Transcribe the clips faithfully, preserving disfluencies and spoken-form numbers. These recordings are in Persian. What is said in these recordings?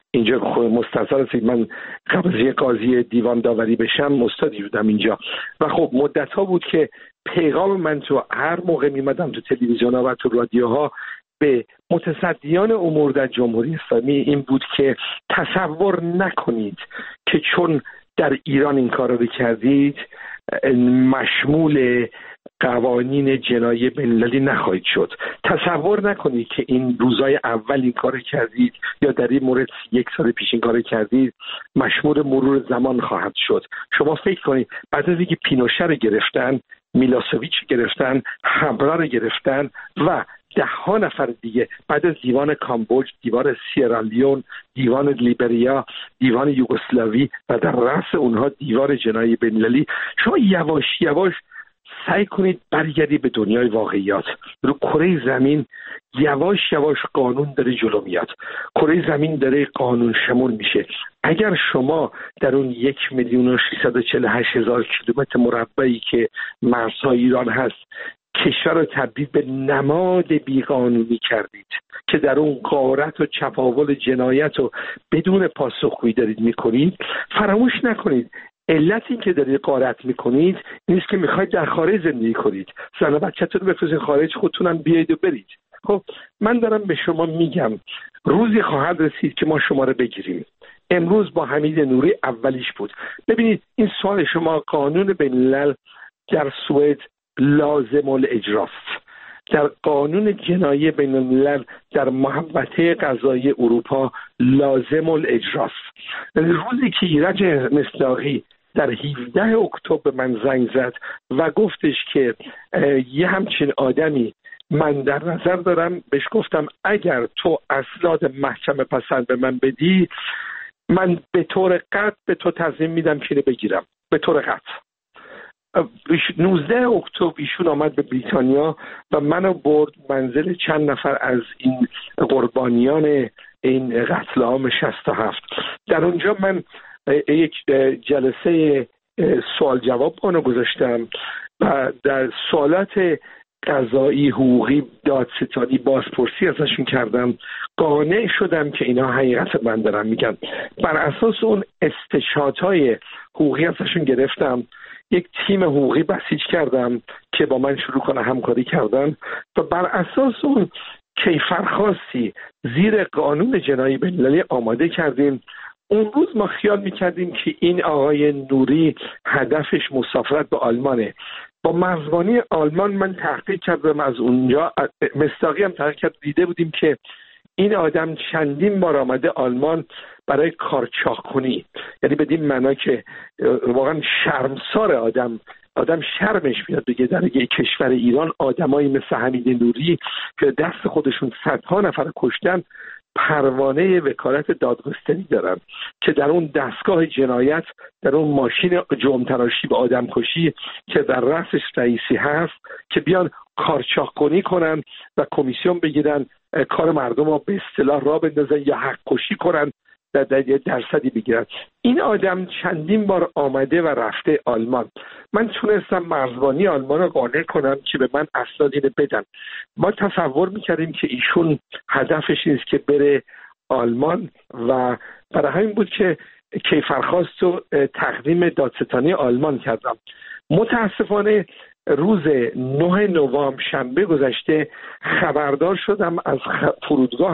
اینجا مستنصر هستید من قبل از یه قاضی دیوان داوری بشم استادی بودم اینجا و خب مدت ها بود که پیغام من تو هر موقع میمدم تو تلویزیون ها و تو رادیوها به متصدیان امور در جمهوری اسلامی این بود که تصور نکنید که چون در ایران این کار رو کردید مشمول قوانین جنایی بین‌المللی نخواهید شد. تصور نکنید که این روزای اول این کار کردید یا در این مورد یک سال پیش این کار کردید مشمول مرور زمان خواهد شد. شما فکر کنید بعد از اینکه پینوشه رو گرفتن، میلاسویچ گرفتن، همرا رو گرفتن و ده ها نفر دیگه بعد از دیوان کامبوج، دیوان سیرالیون، دیوان لیبریا، دیوان یوگسلاوی و در رأس اونها دیوان جنایی بین‌المللی، شما یواش یواش سعی کنید برگردی به دنیای واقعیات. رو کره زمین یواش یواش قانون داره جلو میاد، کره زمین داره قانون شمول میشه. اگر شما در اون یک میلیون و ششصد و چهل و هشت هزار کیلومتر مربعی که مرزهای ایران هست کشور رو تبدیل به نماد بیقانونی کردید که در اون غارت و چپاول جنایت و بدون پاسخگویی دارید میکنید، فراموش نکنید علت این که دارید غارت میکنید نیست که میخواید در خارج زندگی کنید، زن و بچه‌تون رو بفرستید خارج، خودتونم بیاید و برید. خب من دارم به شما میگم روزی خواهد رسید که ما شما رو بگیریم. امروز با حمید نوری اولیش بود. ببینید این سوال شما، قانون بین‌الملل در سوئد لازم الاجراست، در قانون جنایی بین الملل در محوطه قضایی اروپا لازم الاجراست. روزی که ایرج مصداقی در هفدهم اکتبر من زنگ زد و گفتش که یه همچین آدمی من در نظر دارم، بهش گفتم اگر تو اسناد محکمه پسند به من بدی من به طور قطع به تو تضمین میدم که اینو بگیرم، به طور قطع. نوزدهم اکتبر ایشون آمد به بریتانیا و منو برد منزل چند نفر از این قربانیان این قتل عام شصت و هفت. در اونجا من یک جلسه سوال جواب اونو گذاشتم و در سوالات قضایی، حقوقی، دادستانی بازپرسی ازشون کردم. قانع شدم که اینا حقیقت من دارن میگن. بر اساس اون استشهادهای حقوقی ازشون گرفتم، یک تیم حقوقی بسیج کردم که با من شروع کنه همکاری کردن و بر اساس اون کیفرخواستی زیر قانون جنایی بین‌المللی آماده کردیم. اون روز ما خیال میکردیم که این آقای نوری هدفش مسافرت به آلمانه. با مرزبانی آلمان من تحقیق کردم، از اونجا مصداقی هم تحقیق کرد، دیده بودیم که این آدم چندین بار آمده آلمان برای کارچاق کنی، یعنی بدین معنا که واقعا شرمسار آدم آدم شرمش میاد بگه در یک کشور ایران آدمایی مثل حمید نوری که دست خودشون صدها نفر کشتن پروانه وکالت دادگستری دارن که در اون دستگاه جنایت، در اون ماشین جرم تراشی به آدم کشی که در رأسش رئیسی هست که بیان کارچاق کنی کنن و کمیسیون بگیرن کار مردم رو به اصطلاح راه بندازن یا حق کشی کنن در, در یه درصدی بگیرن. این آدم چندین بار آمده و رفته آلمان. من تونستم مرزبانی آلمان رو قانع کنم که به من اسناد اینو بدن. ما تصور میکردیم که ایشون هدفش نیست که بره آلمان و برای همین بود که کیفرخواست رو تقدیم دادستانی آلمان کردم. متاسفانه روز نه نوامبر شنبه گذشته خبردار شدم از فرودگاه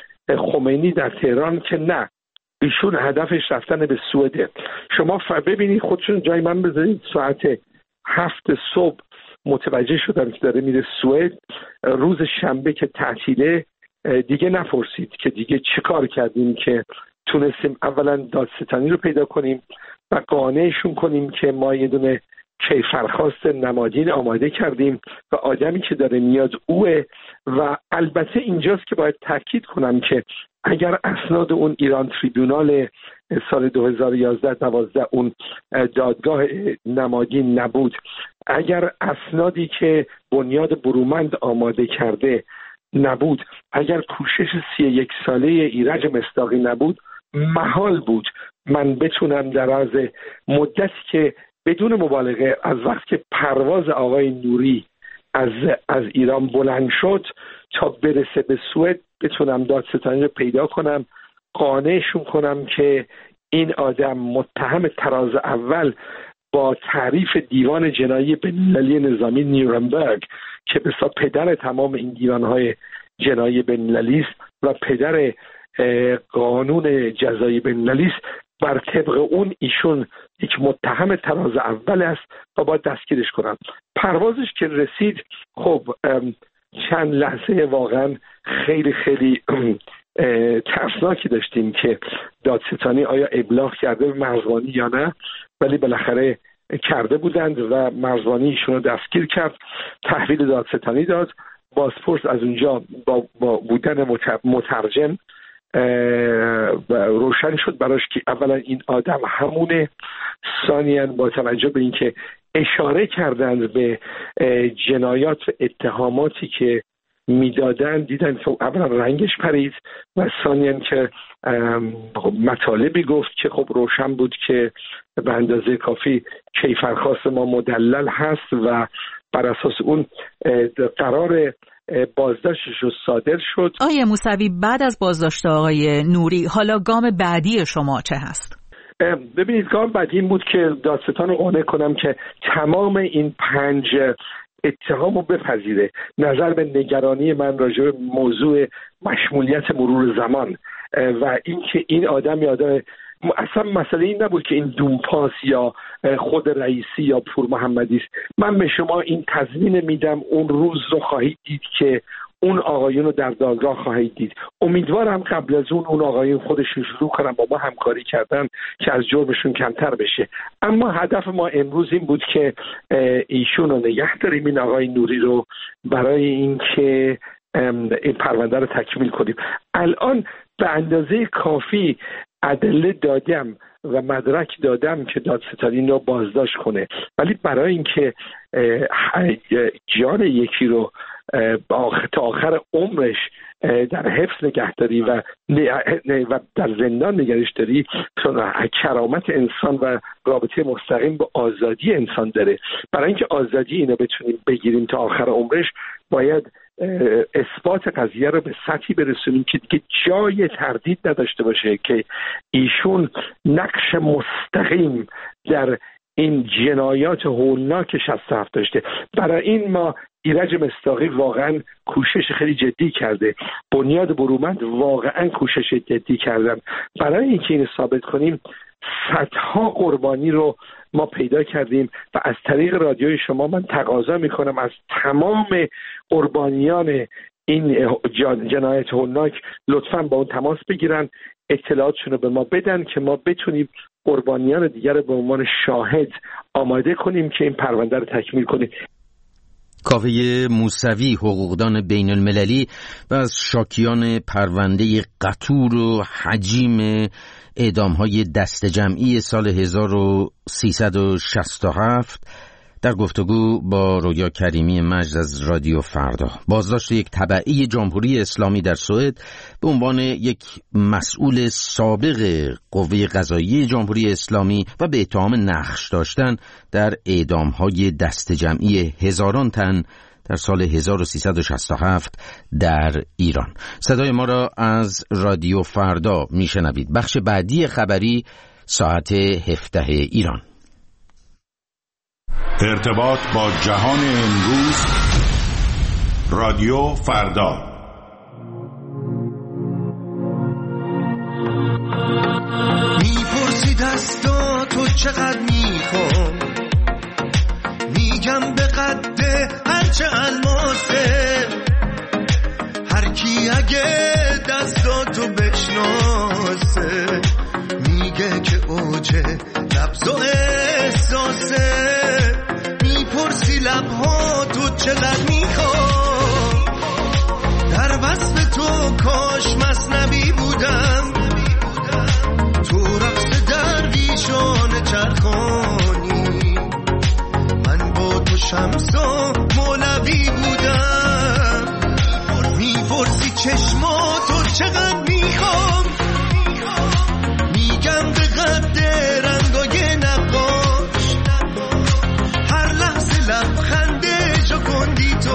خمینی در تهران که نه، ایشون هدفش رفتن به سوئد. شما ببینید خودشون جای من بذارید، ساعت هفت صبح متوجه شدم که داره میره سوئد. روز شنبه که تعطیله دیگه نپرسید که دیگه چه کار کردیم که تونستیم اولا دادستانی رو پیدا کنیم و قانعشون کنیم که ما یه دونه کیفرخواست نمادین آماده کردیم و آدمی که داره میاد اوه. و البته اینجاست که باید تاکید کنم که اگر اسناد اون ایران تریبونال سال دو هزار و یازده دوازده اون دادگاه نمادین نبود، اگر اسنادی که بنیاد برومند آماده کرده نبود، اگر کوشش سی و یک ساله ایرج مصداقی نبود، محال بود من بتونم در از مدتی که بدون مبالغه از وقت که پرواز آقای نوری از از ایران بلند شد تا برسه به سوئد بتونم دادستانی رو پیدا کنم، قانعشون کنم که این آدم متهم تراز اول با تعریف دیوان جنایی بین‌المللی نظامی نیورنبرگ که بسا پدر تمام این دیوانهای جنایی بین‌المللی است و پدر قانون جزایی بین‌المللی است، بر طبق اون ایشون یک متهم تراز اول است و باید دستگیرش کنن. پروازش که رسید، خب چند لحظه واقعا خیلی خیلی ترسناکی داشتیم که دادستانی آیا ابلاغ کرده به مرزبانی یا نه، ولی بالاخره کرده بودند و مرزبانی ایشون رو دستگیر کرد، تحویل دادستانی داد. بازپرس از اونجا با, با بودن مترجم و روشن شد براش که اولا این آدم همونه، ثانیاً با توجه به اینکه اشاره کردند به جنایات و اتهاماتی که میدادن، دیدن که اولا رنگش پرید و ثانیاً که مطالبی گفت که خب روشن بود که به اندازه کافی کیفرخواست ما مدلل هست و بر اساس اون قرار بازداشتش رو صادر شد. آقای موسوی، بعد از بازداشت آقای نوری حالا گام بعدی شما چه هست؟ ببینید، گام بعدی این بود که دادستان رو قانع کنم که تمام این پنج اتهام رو بپذیره. نظر به نگرانی من راجع به موضوع مشمولیت مرور زمان و اینکه این آدم یادم اصلا مسئله این نبود که این دونپاس یا خود رئیسی یا پور محمدی است. من به شما این تضمین میدم اون روز رو خواهید دید که اون آقایون رو در دادگاه خواهید دید. امیدوارم قبل از اون اون آقایون خودشون شروع کنن با ما همکاری کردن که از جرمشون کمتر بشه. اما هدف ما امروز این بود که ایشون رو نگه داریم، این آقای نوری رو، برای اینکه این پرونده رو تکمیل کنیم. الان به اندازه کافی ادله دادم و مدرک دادم که دادستانی رو بازداشت کنه، ولی برای اینکه جان یکی رو تا آخر عمرش در حفظ نگهداری و و در زندان نگرش داری، کرامت انسان و رابطه مستقیم با آزادی انسان داره. برای اینکه آزادی اینو بتونیم بگیریم تا آخر عمرش، باید اثبات قضیه رو به سطحی برسونیم که دیگه جای تردید نداشته باشه که ایشون نقش مستقیم در این جنایات هولناک شصت و هفت داشته. برای این ما ایرج مصداقی واقعا کوشش خیلی جدی کرده، بنیاد برومند واقعا کوشش جدی کردن برای اینکه اینو ثابت کنیم. صدها قربانی رو ما پیدا کردیم و از طریق رادیوی شما من تقاضا میکنم از تمام قربانیان این جنایت هولناک لطفاً با اون تماس بگیرن، اطلاعاتشون رو به ما بدن که ما بتونیم قربانیان دیگر رو به عنوان شاهد آماده کنیم که این پرونده رو تکمیل کنیم. کاوه موسوی، حقوقدان بین المللی و از شاکیان پرونده قطور و حجیم اعدام‌های دست جمعی سال هزار و سیصد و شصت و هفت، در گفتگو با رویا کریمی مجد از رادیو فردا. بازداشت یک تبعی جمهوری اسلامی در سوئد به عنوان یک مسئول سابق قوه قضاییه جمهوری اسلامی و به اتهام نقش داشتن در اعدام‌های دست جمعی هزاران تن در سال هزار و سیصد و شصت و هفت در ایران. صدای ما را از رادیو فردا میشنوید. بخش بعدی خبری ساعت هفده ایران. ارتباط با جهان امروز، رادیو فردا. میپرسی دستا تو چقدر میخوام، میگم به قد هرچه الماسه، هر کی اگه دستا تو بشناسه میگه که اوجه لبز و احساسه. میپرسی لبها تو چقدر میخوام، در وصف تو کاش مثنوی بودم، تو رقص درویشان چرخانی، من با تو شمس و مولوی بودم. میپرسی چشما تو چقدر میخوام، میگم به قد رنگای نقاش، هر لحظه لبخنده جو کندی تو،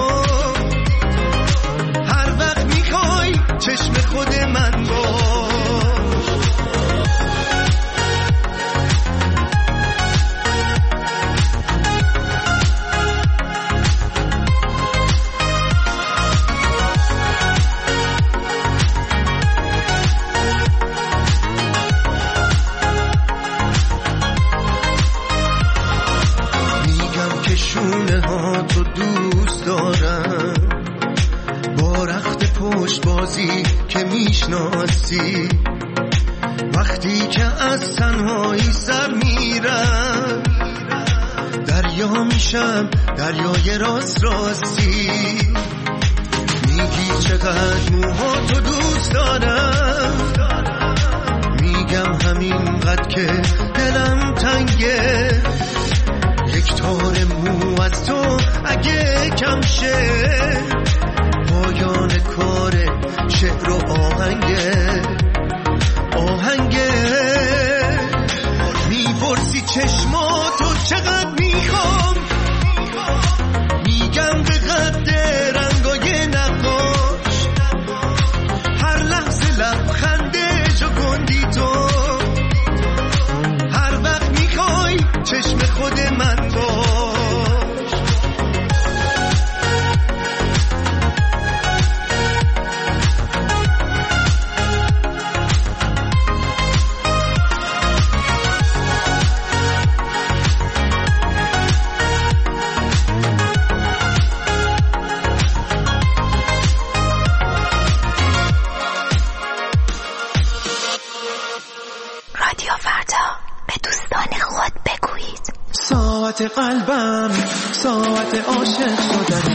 وقتی که از تنهایی سر میرم دریا میشم، دریای راست راستی. میگی چقدر موهاتو دوست دارم، میگم همینقدر که دلم تنگه. یک تار مو از تو اگه کم شه، پایان کار شعر و آهنگه آهنگه. میپرسی چشماتو چقدر میخوام، میگم به قد رنگای نقاش. هر لحظه لبخنده جو گندی تو، هر وقت میخوای چشم خود من باش. ساعت قلبم، ساعت عاشق شدن.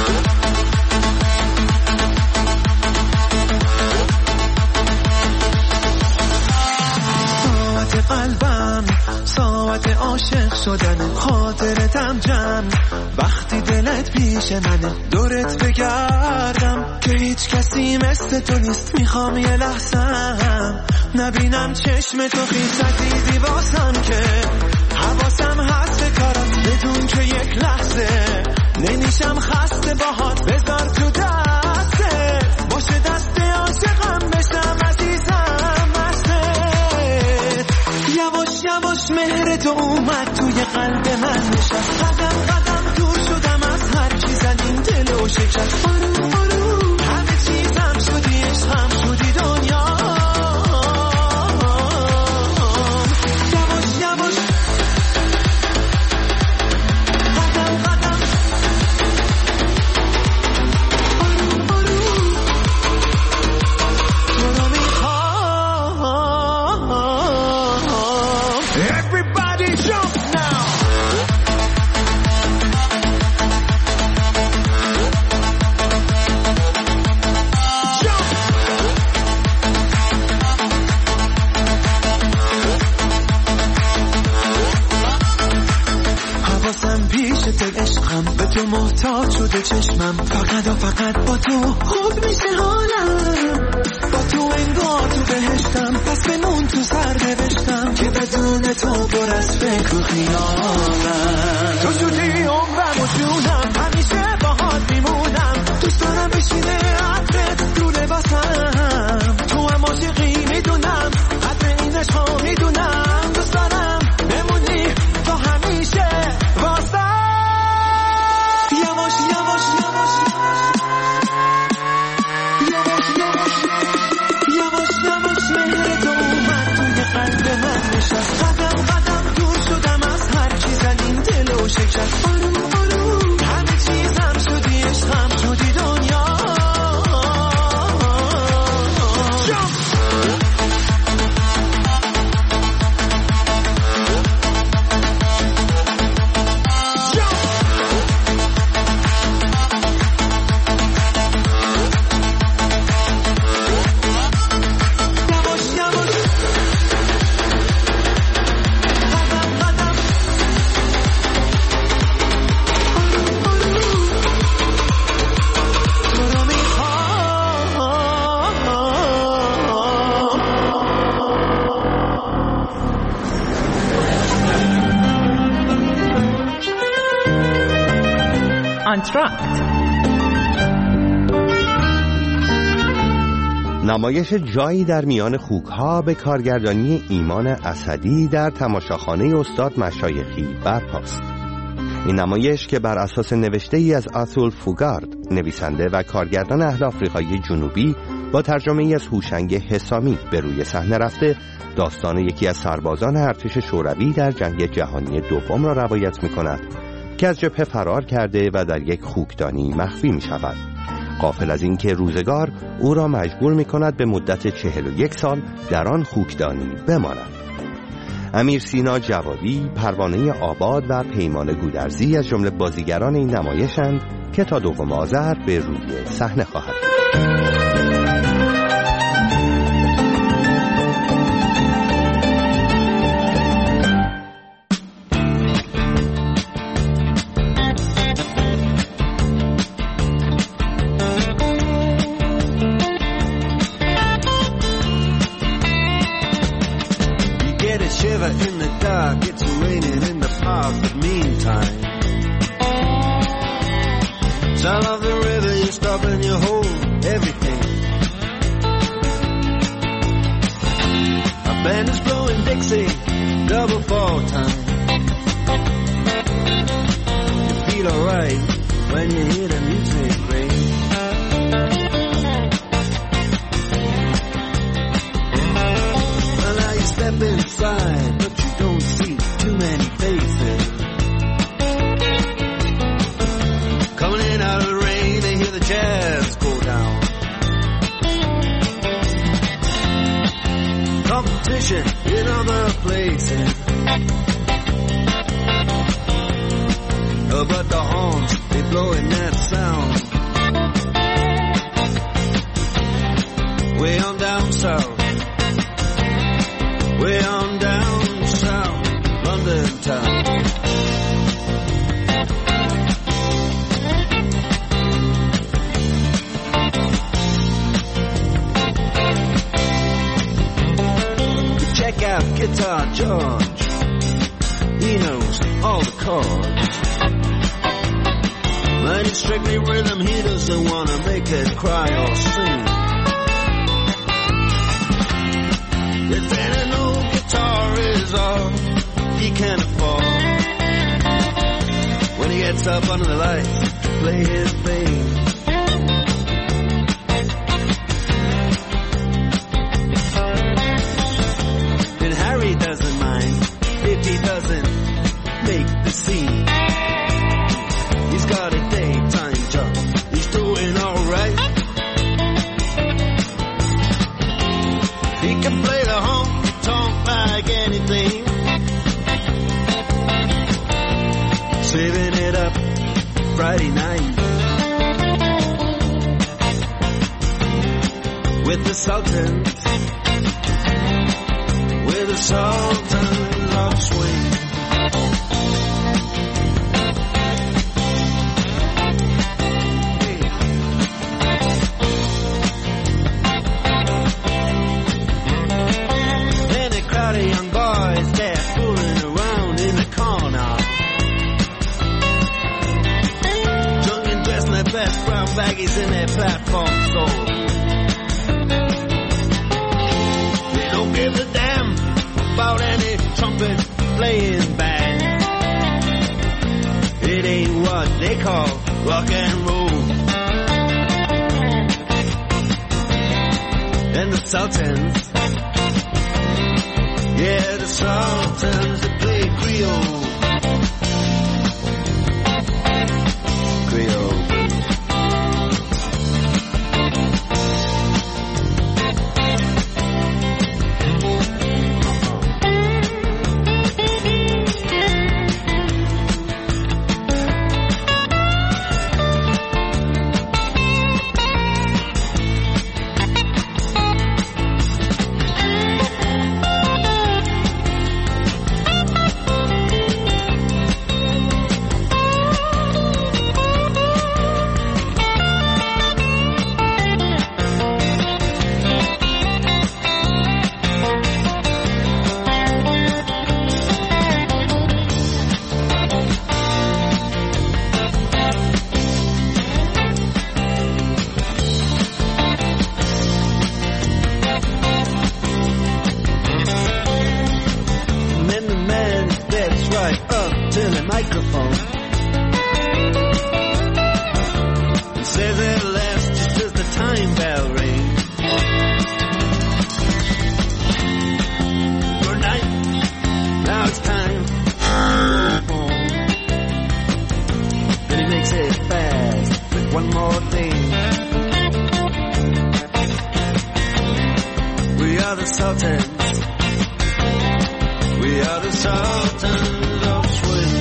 ساعت قلبم، ساعت عاشق شدن. خاطرتم جمع وقتی دلت پیش منه. دورت بگردم که هیچ کسی مثل تو نیست. میخوام یه لحظم نبینم چشم تو خیزتی دیواسم، که حواسم هست به کارم بدون که یک لحظه نمیشم خسته باهات. بذار تو دسته باشه دست عاشقم بشم عزیزم مسته. یواش یواش مهر تو اومد توی قلب من نشست. قدم قدم دور شدم از هر چی زدیم دل و شکست. آروم آروم همه چیزم شدی عشقم شدی دنیا. به تو محتاج شده چشمم، فقط و فقط با تو خوب میشه حالم. با تو انگار تو بهشتم، پس بمون تو سر نوشتم که بدون تو پر از فکر و خیالم. تو شدی عمرم و جونم، همیشه باهات میمونم. دوست دارم بشینه عطرت رو لباسم. تو هم عاشقی میدونم، عطر این عشقا میدونم. دوست دارم بمونی تا همیشه واسم. قدم قدم دور شدم از هر چی زدیم دل و شکست. آروم آروم همه چیزم شدی عشقم شدی دنیا. آنتراکت نمایش جایی در میان خوک‌ها به کارگردانی ایمان اسدی در تماشاخانه استاد مشایخی برپاست. این نمایش که بر اساس نوشته ای از آتول فوگارد، نویسنده و کارگردان اهل آفریقای جنوبی، با ترجمه ای از هوشنگ حسامی به روی صحنه رفته، داستان یکی از سربازان ارتش شوروی در جنگ جهانی دوم را روایت می‌کند که از جبهه فرار کرده و در یک خوکدانی مخفی می‌شود. غافل از اینکه روزگار او را مجبور می کند به مدت چهل و یک سال در آن خوکدانی بماند. امیر سینا جوادی، پروانه آباد و پیمان گودرزی از جمله بازیگران این نمایشند که تا دوم آذر به روی صحنه خواهد بود. In the dark, it's raining in the park, but meantime, sound of the river, you stop and you hold everything. A band is blowing Dixie, double fall time. You feel alright when you hear the music ring. Well, now you step inside, but you don't see too many faces. Coming in out of the rain, they hear the jazz go down. Competition in other places, oh, but the horns, they blowing that sound. Way on down south, way on down south, London town. Check out Guitar George, he knows all the chords. But it's strictly rhythm, he doesn't want to make it cry or sing. If any no guitar is all he can afford, when he gets up under the lights to play his thing. Then Harry doesn't mind if he doesn't make the scene. He's got a daytime job, he's doing alright. He can play the honky-tonk like anything, saving it up Friday night with the Sultans, with the Sultans of Swing. Young boys, they're fooling around in the corner, drunk and dressed in their best brown baggies in their platform soul. They don't give a damn about any trumpet playing band. It ain't what they call rock and roll. And the Sultans, yeah, the Sultans, they play Creole. Creole. One more thing. Sultans. We are the Sultans of Swing.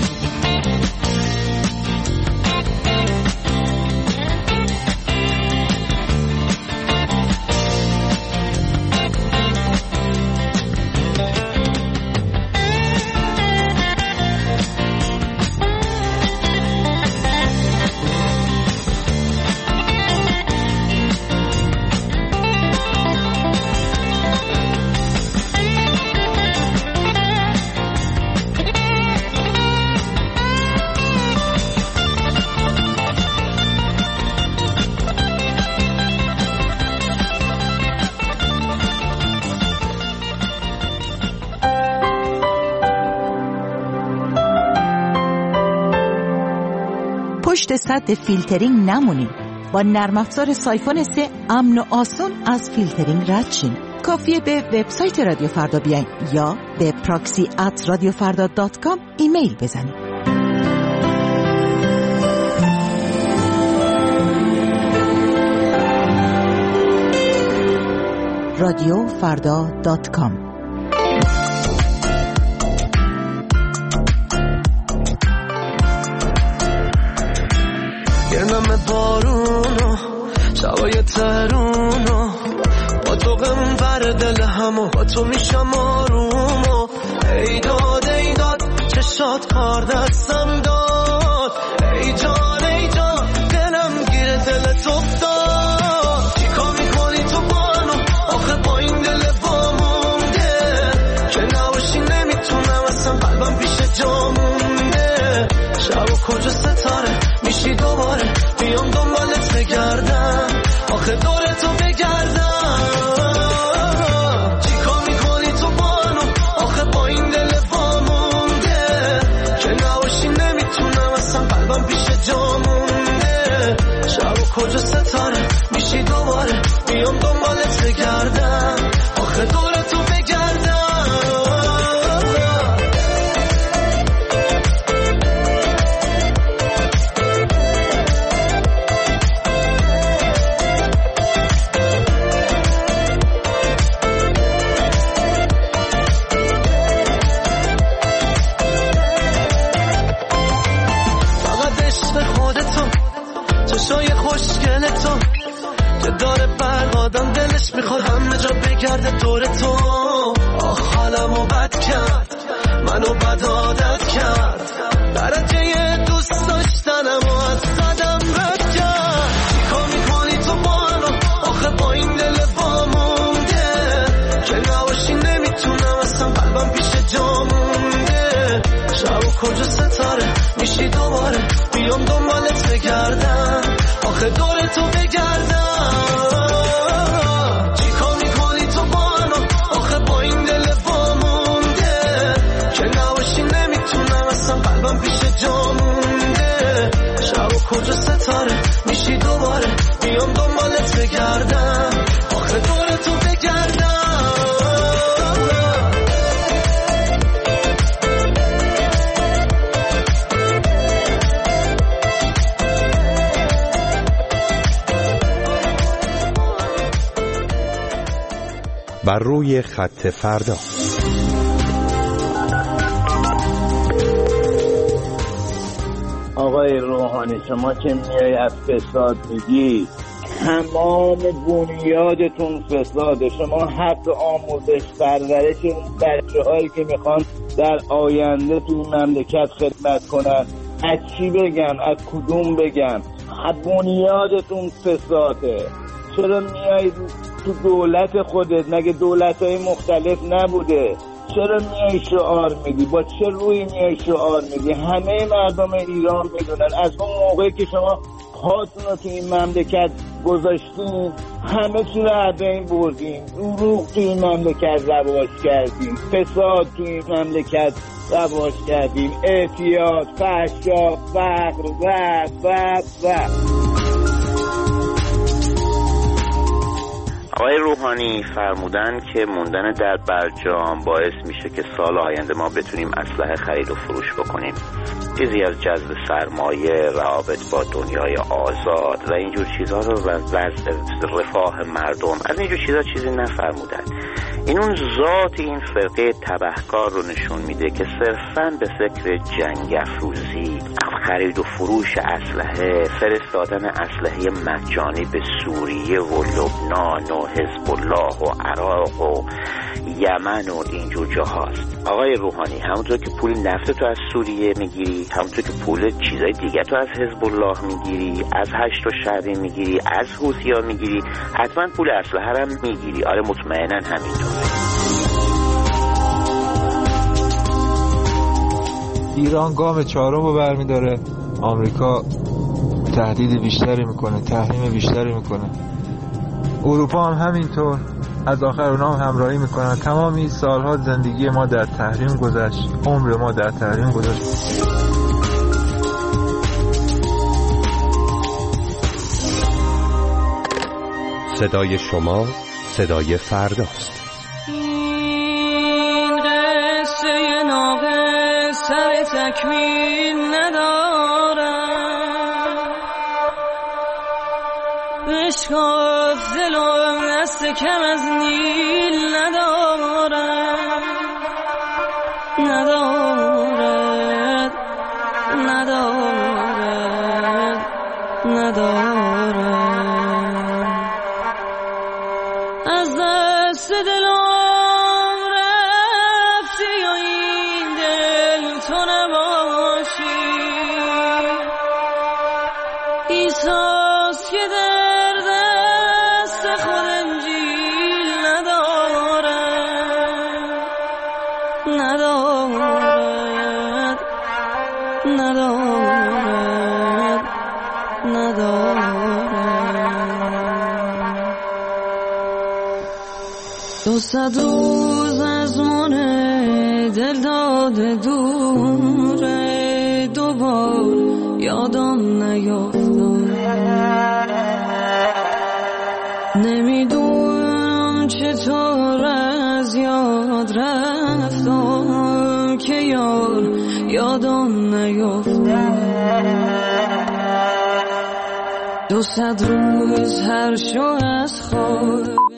پشت سد فیلترینگ نمونید. با نرم افزار سایفون سه امن و آسون از فیلترینگ رد شین. کافیه به وبسایت رادیو فردا بیاین یا به پراکسی ات رادیو فردا دات کام ایمیل بزنید. رادیو فردا دات کام. نم بارونو شبای ترونو با تو غم بر دل همو با تو میشم آرومو ای داد ای داد چشات کار دستم داد ای جان ای جان دلم گیره دلت افتاد چیکار میکنی تو بانو آخه با این دل بامونده که نباشی نمیتونم اصلا قلبم پیش جا مونده شب و کجا ستاره میشی دوباره بیام دنبالت بگردم آخه دور تو بگردم چیکار میکنی تو بانو آخه با این دل وامونده که نباشی نمیتونم اصلا قلبم پیش جا مونده شب و کجا ستاره میشی دوباره بیام دنبالت بگردم آخه دور تو بگردم چشای خوشگل تو که داره برق آدم دلش میخواد همه جا بگرده دور تو آخ حالمو بد کرد منو بد عادت کرد درجه دوست داشتنم و از قدم رد کرد چیکار میکنی تو بانو آخه با این دل وامونده که نباشی نمیتونم اصلا قلبم پیش جا مونده شب و کجا ستاره میشی دوباره بیام دنبالت بگردم آخه دور تو بگردم چیکار میکنی تو بانو آخه با این دل وامونده که نباشی نمیتونم اصلا قلبم پیش جا مونده شب و کجا ستاره میشی دوباره بیام دنبالت بگردم آخه دور تو بگردم بر روی خط فردا. آقای روحانی شما که میای از فساد میگی تمام بنیادتون فساده. شما حق آموزش پرورش اون بچه هایی که میخوان در آینده تو مملکت خدمت کنن از چی بگم از کدوم بگم بنیادتون فساده. چرا میای تو دولت خودت مگه دولت های مختلف نبوده؟ چرا میای شعار میدی؟ با چه روی میای شعار میدی؟ همه مردم ایران میدونن از اون موقعی که شما پاتون رو تو این مملکت گذاشتین همه چی رو از بین بردین. دروغ تو این مملکت رواج کردیم، فساد تو این مملکت رواج کردیم، اعتیاد، فحشا، فقر و و و آقای روحانی فرمودن که موندن در برجام باعث میشه که سال آینده ما بتونیم اسلحه خرید و فروش بکنیم، چیزی از جذب سرمایه، روابط با دنیای آزاد و اینجور چیزها رو و وضع رفاه مردم، از اینجور چیزها چیزی نفرمودن. این اون ذات این فرقه تبهکار رو نشون میده که صرفاً به فکر جنگ افروزی، خرید و فروش اسلحه، فرستادن اسلحه مجانی به سوریه و لبنان و حزب الله و عراق و یمن و اینجور جاهاست. آقای روحانی، همونطور که پول نفت تو از سوریه میگیری، همونطور که پول چیزای دیگه تو از حزب الله میگیری، از هشت و شهری میگیری، از حوثی‌ها میگیری، حتما پول اسلحه هم میگیری. آره مطمئنا همینطوره. ایران گام چهارم رو برمیداره، آمریکا تهدید بیشتری میکنه، تحریم بیشتری میکنه، اروپا هم همینطور، از آخر اونا هم همراهی میکنن. تمام این سالها زندگی ما در تحریم گذشت، عمر ما در تحریم گذشت. صدای شما صدای فرداست. این قصه ناقص سر تکمیل ندارم، بشکاف دل و دست کم از نیل ندارم، ندارد ندارد ندارد از دست دلم رفتی و این دل تو نباشی، ایساس که در دست خود انجیل ندارد ندارد ندارد ندارد دو صد روز از من دل داده دوره، دوبار یادم نیافتم، نمیدونم چطور از یاد رفتم که یار یادم نیافتم. دو صد روز هر شو از خواب